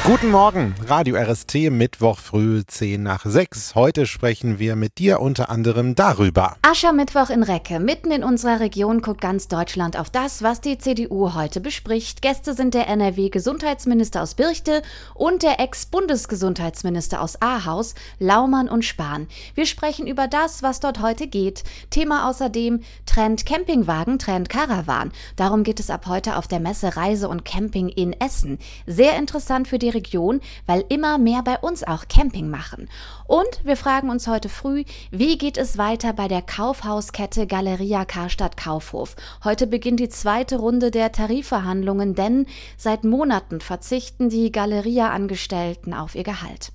Guten Morgen, Radio RST, Mittwoch früh 5:50. Heute sprechen wir mit dir unter anderem darüber. Aschermittwoch in Recke. Mitten in unserer Region guckt ganz Deutschland auf das, was die CDU heute bespricht. Gäste sind der NRW-Gesundheitsminister aus Birchte und der Ex-Bundesgesundheitsminister aus Ahaus, Laumann und Spahn. Wir sprechen über das, was dort heute geht. Thema außerdem Trend Campingwagen, Trend Caravan. Darum geht es ab heute auf der Messe Reise und Camping in Essen. Sehr interessant für die Region, weil immer mehr bei uns auch Camping machen. Und wir fragen uns heute früh, wie geht es weiter bei der Kaufhauskette Galeria Karstadt Kaufhof? Heute beginnt die zweite Runde der Tarifverhandlungen, denn seit Monaten verzichten die Galeria-Angestellten auf ihr Gehalt.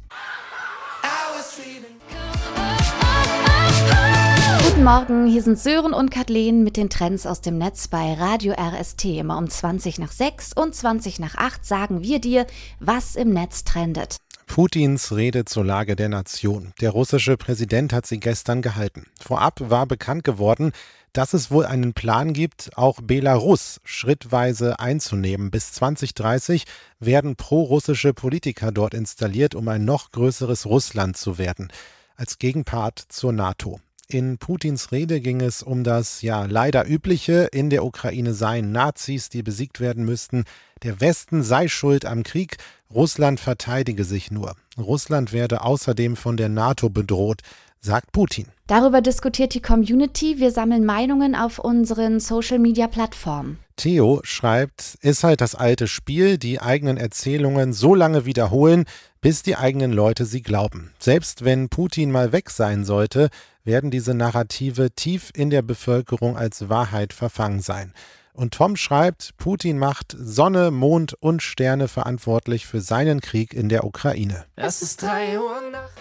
Guten Morgen, hier sind Sören und Kathleen mit den Trends aus dem Netz bei Radio RST. Immer um 6:20 und 8:20 sagen wir dir, was im Netz trendet. Putins Rede zur Lage der Nation. Der russische Präsident hat sie gestern gehalten. Vorab war bekannt geworden, dass es wohl einen Plan gibt, auch Belarus schrittweise einzunehmen. Bis 2030 werden pro-russische Politiker dort installiert, um ein noch größeres Russland zu werden, als Gegenpart zur NATO. In Putins Rede ging es um das leider übliche, in der Ukraine seien Nazis, die besiegt werden müssten. Der Westen sei schuld am Krieg, Russland verteidige sich nur. Russland werde außerdem von der NATO bedroht, sagt Putin. Darüber diskutiert die Community. Wir sammeln Meinungen auf unseren Social-Media-Plattformen. Theo schreibt, ist halt das alte Spiel, die eigenen Erzählungen so lange wiederholen, bis die eigenen Leute sie glauben. Selbst wenn Putin mal weg sein sollte, werden diese Narrative tief in der Bevölkerung als Wahrheit verfangen sein. Und Tom schreibt, Putin macht Sonne, Mond und Sterne verantwortlich für seinen Krieg in der Ukraine. Es ist 3 Uhr nachts.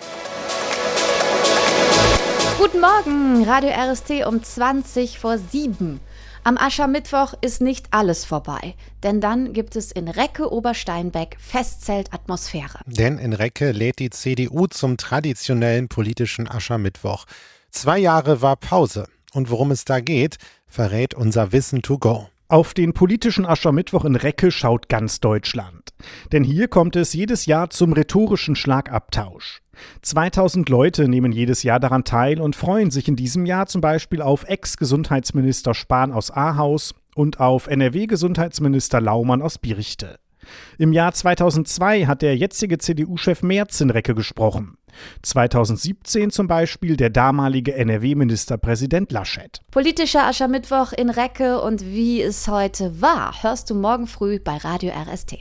Guten Morgen, Radio RST um 7:20. Am Aschermittwoch ist nicht alles vorbei, denn dann gibt es in Recke-Obersteinbeck Festzeltatmosphäre. Denn in Recke lädt die CDU zum traditionellen politischen Aschermittwoch. 2 Jahre war Pause. Und worum es da geht, verrät unser Wissen to go. Auf den politischen Aschermittwoch in Recke schaut ganz Deutschland. Denn hier kommt es jedes Jahr zum rhetorischen Schlagabtausch. 2000 Leute nehmen jedes Jahr daran teil und freuen sich in diesem Jahr zum Beispiel auf Ex-Gesundheitsminister Spahn aus Ahaus und auf NRW-Gesundheitsminister Laumann aus Birchte. Im Jahr 2002 hat der jetzige CDU-Chef Merz in Recke gesprochen. 2017 zum Beispiel der damalige NRW-Ministerpräsident Laschet. Politischer Aschermittwoch in Recke und wie es heute war, hörst du morgen früh bei Radio RST.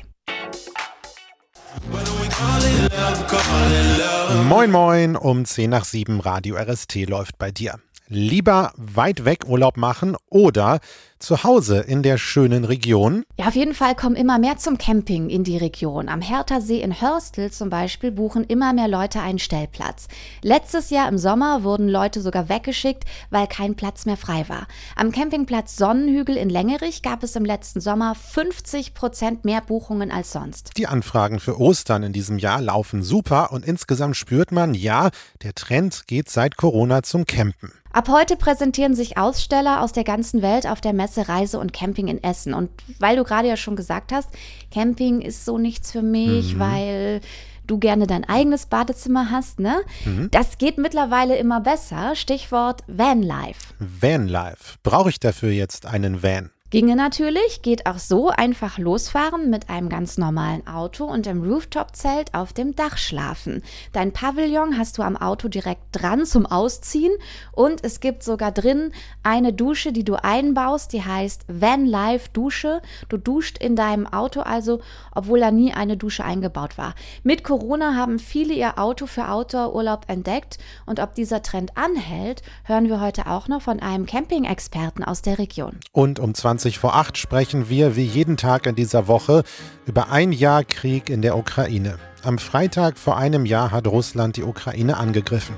Moin moin, um 6:10 Radio RST läuft bei dir. Lieber weit weg Urlaub machen oder zu Hause in der schönen Region? Ja, auf jeden Fall kommen immer mehr zum Camping in die Region. Am Herthasee in Hörstel zum Beispiel buchen immer mehr Leute einen Stellplatz. Letztes Jahr im Sommer wurden Leute sogar weggeschickt, weil kein Platz mehr frei war. Am Campingplatz Sonnenhügel in Längerich gab es im letzten Sommer 50% mehr Buchungen als sonst. Die Anfragen für Ostern in diesem Jahr laufen super und insgesamt spürt man, der Trend geht seit Corona zum Campen. Ab heute präsentieren sich Aussteller aus der ganzen Welt auf der Messe Reise und Camping in Essen. Und weil du gerade ja schon gesagt hast, Camping ist so nichts für mich, weil du gerne dein eigenes Badezimmer hast, ne? Das geht mittlerweile immer besser. Stichwort Vanlife. Vanlife. Brauche ich dafür jetzt einen Van? Ginge natürlich, geht auch so, einfach losfahren mit einem ganz normalen Auto und im Rooftop-Zelt auf dem Dach schlafen. Dein Pavillon hast du am Auto direkt dran zum Ausziehen und es gibt sogar drin eine Dusche, die du einbaust, die heißt Vanlife Dusche. Du duscht in deinem Auto also, obwohl da nie eine Dusche eingebaut war. Mit Corona haben viele ihr Auto für Outdoor-Urlaub entdeckt und ob dieser Trend anhält, hören wir heute auch noch von einem Camping-Experten aus der Region. Und um 7:20 sprechen wir wie jeden Tag in dieser Woche über 1 Jahr Krieg in der Ukraine. Am Freitag vor einem Jahr hat Russland die Ukraine angegriffen.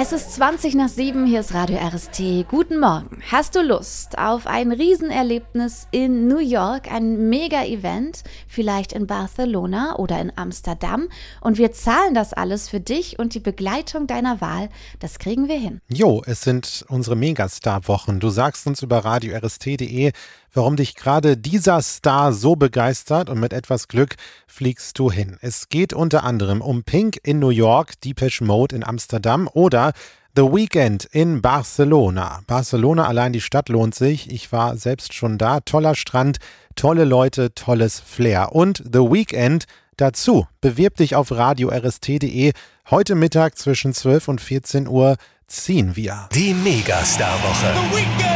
Es ist 7:20, hier ist Radio RST. Guten Morgen. Hast du Lust auf ein Riesenerlebnis in New York, ein Mega-Event, vielleicht in Barcelona oder in Amsterdam? Und wir zahlen das alles für dich und die Begleitung deiner Wahl. Das kriegen wir hin. Jo, es sind unsere Megastar-Wochen. Du sagst uns über radiorst.de, warum dich gerade dieser Star so begeistert, und mit etwas Glück fliegst du hin. Es geht unter anderem um Pink in New York, Depeche Mode in Amsterdam oder The Weeknd in Barcelona. Barcelona, allein die Stadt lohnt sich. Ich war selbst schon da. Toller Strand, tolle Leute, tolles Flair. Und The Weeknd dazu. Bewirb dich auf radiorst.de. Heute Mittag zwischen 12 und 14 Uhr ziehen wir. Die Megastar-Woche. The Weeknd!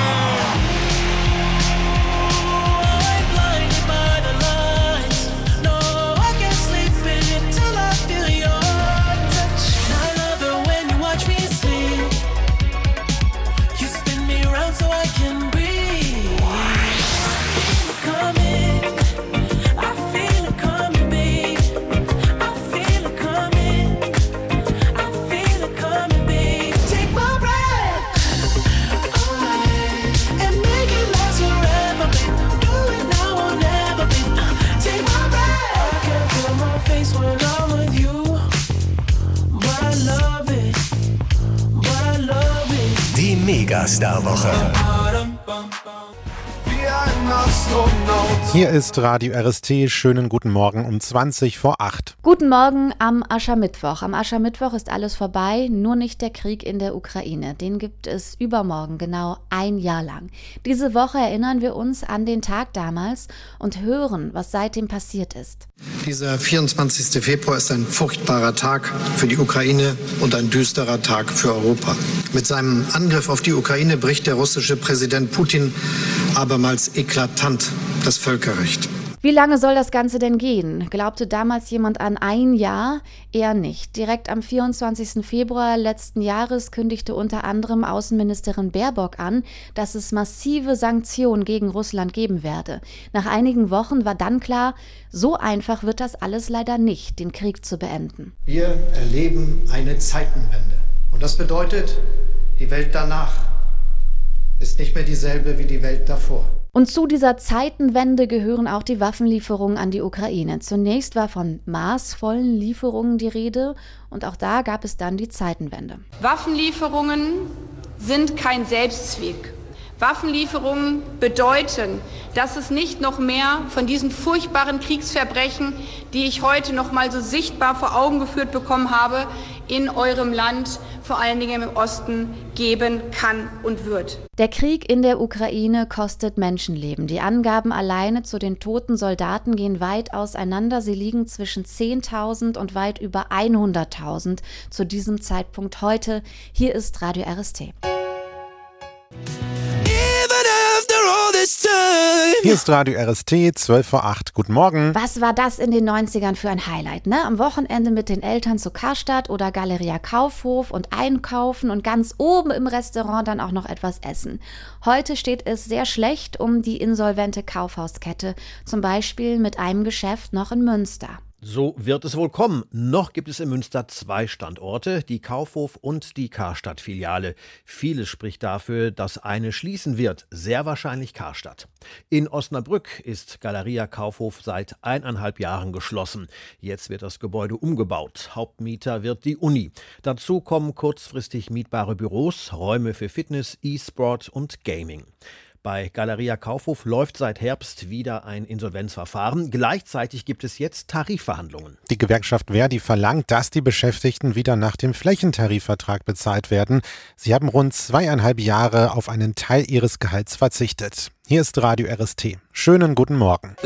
Die Megastar-Woche. Hier ist Radio RST. Schönen guten Morgen um 8:20. Guten Morgen am Aschermittwoch. Am Aschermittwoch ist alles vorbei, nur nicht der Krieg in der Ukraine. Den gibt es übermorgen, genau ein Jahr lang. Diese Woche erinnern wir uns an den Tag damals und hören, was seitdem passiert ist. Dieser 24. Februar ist ein furchtbarer Tag für die Ukraine und ein düsterer Tag für Europa. Mit seinem Angriff auf die Ukraine bricht der russische Präsident Putin abermals eklatant das Völkerrecht. Wie lange soll das Ganze denn gehen? Glaubte damals jemand an ein Jahr? Eher nicht. Direkt am 24. Februar letzten Jahres kündigte unter anderem Außenministerin Baerbock an, dass es massive Sanktionen gegen Russland geben werde. Nach einigen Wochen war dann klar, so einfach wird das alles leider nicht, den Krieg zu beenden. Wir erleben eine Zeitenwende. Und das bedeutet, die Welt danach ist nicht mehr dieselbe wie die Welt davor. Und zu dieser Zeitenwende gehören auch die Waffenlieferungen an die Ukraine. Zunächst war von maßvollen Lieferungen die Rede und auch da gab es dann die Zeitenwende. Waffenlieferungen sind kein Selbstzweck. Waffenlieferungen bedeuten, dass es nicht noch mehr von diesen furchtbaren Kriegsverbrechen, die ich heute noch mal so sichtbar vor Augen geführt bekommen habe, in eurem Land, vor allen Dingen im Osten, geben kann und wird. Der Krieg in der Ukraine kostet Menschenleben. Die Angaben alleine zu den toten Soldaten gehen weit auseinander. Sie liegen zwischen 10.000 und weit über 100.000 zu diesem Zeitpunkt heute. Hier ist Radio RST. Hier ist Radio RST, 7:12. Guten Morgen. Was war das in den 90ern für ein Highlight, ne? Am Wochenende mit den Eltern zu Karstadt oder Galeria Kaufhof und einkaufen und ganz oben im Restaurant dann auch noch etwas essen. Heute steht es sehr schlecht um die insolvente Kaufhauskette, zum Beispiel mit einem Geschäft noch in Münster. So wird es wohl kommen. Noch gibt es in Münster 2 Standorte, die Kaufhof und die Karstadt-Filiale. Vieles spricht dafür, dass eine schließen wird, sehr wahrscheinlich Karstadt. In Osnabrück ist Galeria Kaufhof seit 1,5 Jahren geschlossen. Jetzt wird das Gebäude umgebaut. Hauptmieter wird die Uni. Dazu kommen kurzfristig mietbare Büros, Räume für Fitness, E-Sport und Gaming. Bei Galeria Kaufhof läuft seit Herbst wieder ein Insolvenzverfahren. Gleichzeitig gibt es jetzt Tarifverhandlungen. Die Gewerkschaft Verdi verlangt, dass die Beschäftigten wieder nach dem Flächentarifvertrag bezahlt werden. Sie haben rund 2,5 Jahre auf einen Teil ihres Gehalts verzichtet. Hier ist Radio RST. Schönen guten Morgen.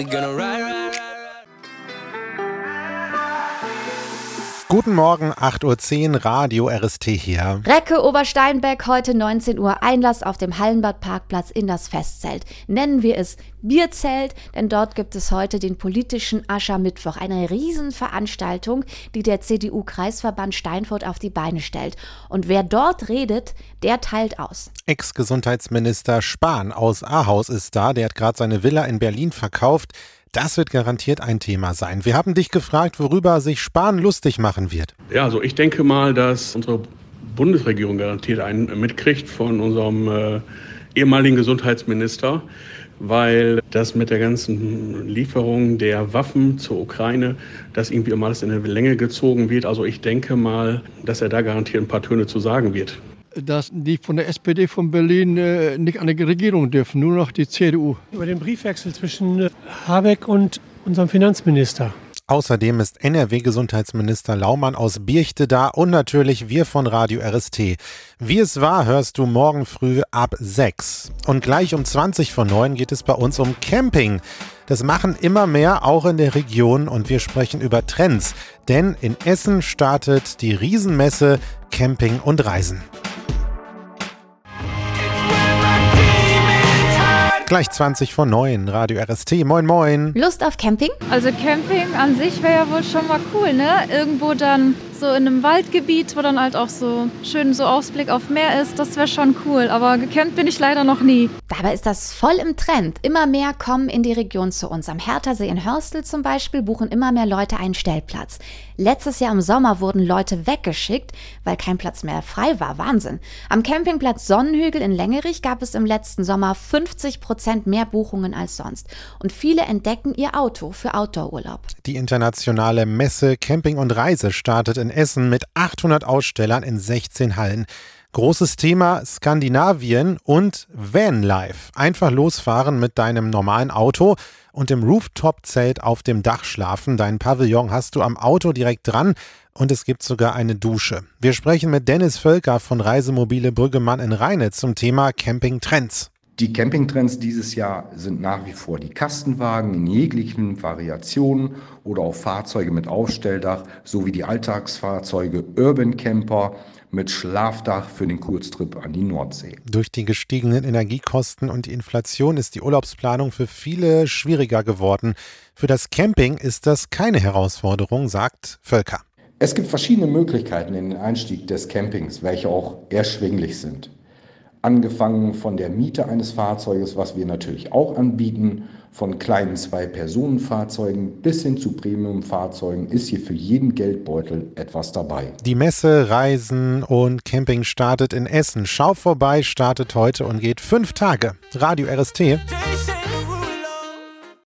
Guten Morgen, 8:10 Uhr, Radio RST hier. Recke Obersteinbeck, heute 19 Uhr, Einlass auf dem Hallenbadparkplatz in das Festzelt. Nennen wir es Bierzelt, denn dort gibt es heute den politischen Aschermittwoch, eine Riesenveranstaltung, die der CDU-Kreisverband Steinfurt auf die Beine stellt. Und wer dort redet, der teilt aus. Ex-Gesundheitsminister Spahn aus Ahaus ist da, der hat gerade seine Villa in Berlin verkauft. Das wird garantiert ein Thema sein. Wir haben dich gefragt, worüber sich Spahn lustig machen wird. Ja, also ich denke mal, dass unsere Bundesregierung garantiert einen mitkriegt von unserem ehemaligen Gesundheitsminister, weil das mit der ganzen Lieferung der Waffen zur Ukraine, das irgendwie immer alles in eine Länge gezogen wird. Also ich denke mal, dass er da garantiert ein paar Töne zu sagen wird. Dass die von der SPD von Berlin nicht an die Regierung dürfen, nur noch die CDU. Über den Briefwechsel zwischen Habeck und unserem Finanzminister. Außerdem ist NRW-Gesundheitsminister Laumann aus Birchte da und natürlich wir von Radio RST. Wie es war, hörst du morgen früh ab 6. Und gleich um 20:09 geht es bei uns um Camping. Das machen immer mehr, auch in der Region, und wir sprechen über Trends. Denn in Essen startet die Riesenmesse Camping und Reisen. Gleich 20:09, Radio RST, moin moin. Lust auf Camping? Also Camping an sich wäre ja wohl schon mal cool, ne? Irgendwo dann so in einem Waldgebiet, wo dann halt auch so schön so Ausblick auf Meer ist, das wäre schon cool. Aber gecampt bin ich leider noch nie. Dabei ist das voll im Trend. Immer mehr kommen in die Region zu uns. Am Herthasee in Hörstel zum Beispiel buchen immer mehr Leute einen Stellplatz. Letztes Jahr im Sommer wurden Leute weggeschickt, weil kein Platz mehr frei war. Wahnsinn. Am Campingplatz Sonnenhügel in Längerich gab es im letzten Sommer 50% mehr Buchungen als sonst. Und viele entdecken ihr Auto für Outdoor-Urlaub. Die internationale Messe Camping und Reise startet in Essen mit 800 Ausstellern in 16 Hallen. Großes Thema Skandinavien und Vanlife. Einfach losfahren mit deinem normalen Auto und im Rooftop-Zelt auf dem Dach schlafen. Dein Pavillon hast du am Auto direkt dran und es gibt sogar eine Dusche. Wir sprechen mit Dennis Völker von Reisemobile Brüggemann in Rheine zum Thema Campingtrends. Die Campingtrends dieses Jahr sind nach wie vor die Kastenwagen in jeglichen Variationen oder auch Fahrzeuge mit Aufstelldach sowie die Alltagsfahrzeuge Urban Camper mit Schlafdach für den Kurztrip an die Nordsee. Durch die gestiegenen Energiekosten und die Inflation ist die Urlaubsplanung für viele schwieriger geworden. Für das Camping ist das keine Herausforderung, sagt Völker. Es gibt verschiedene Möglichkeiten in den Einstieg des Campings, welche auch erschwinglich sind. Angefangen von der Miete eines Fahrzeuges, was wir natürlich auch anbieten, von kleinen 2-Personen-Fahrzeugen bis hin zu Premium-Fahrzeugen ist hier für jeden Geldbeutel etwas dabei. Die Messe, Reisen und Camping startet in Essen. Schau vorbei, startet heute und geht 5 Tage. Radio RST.